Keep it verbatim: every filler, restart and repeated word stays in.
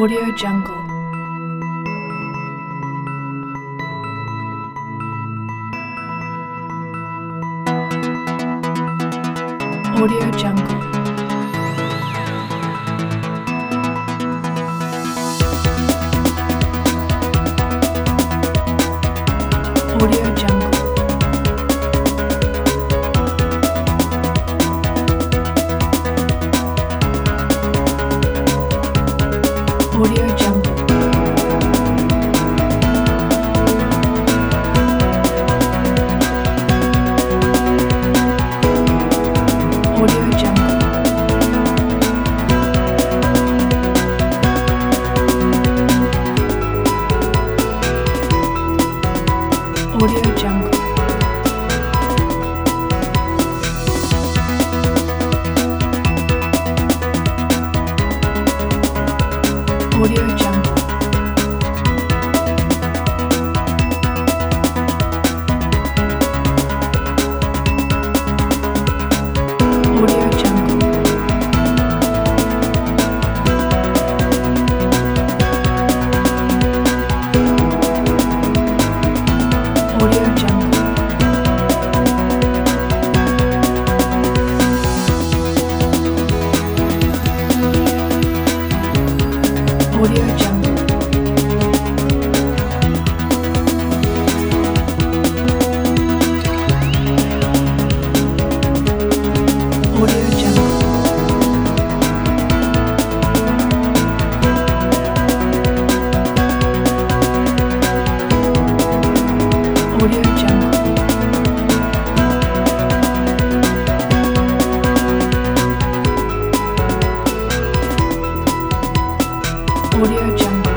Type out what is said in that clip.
Audio Jungle. Audio Jungle. Audio Jungle. Audio Jungle. Audio Jungle. Audio Jungle. Audio Jungle. Audio Jungle. Audio Jungle. Audio Jungle. Audio Jungle. Audio Jungle. Audio Jungle.